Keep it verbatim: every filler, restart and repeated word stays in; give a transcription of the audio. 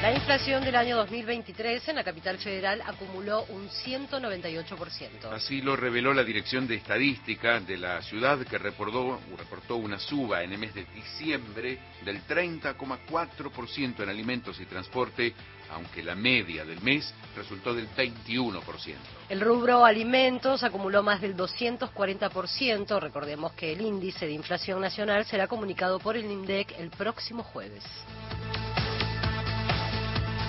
La inflación del año dos mil veintitrés en la capital federal acumuló un ciento noventa y ocho por ciento. Así lo reveló la Dirección de Estadística de la ciudad, que reportó, reportó una suba en el mes de diciembre del treinta coma cuatro por ciento en alimentos y transporte, aunque la media del mes resultó del veintiuno por ciento. El rubro alimentos acumuló más del doscientos cuarenta por ciento. Recordemos que el índice de inflación nacional será comunicado por el INDEC el próximo jueves.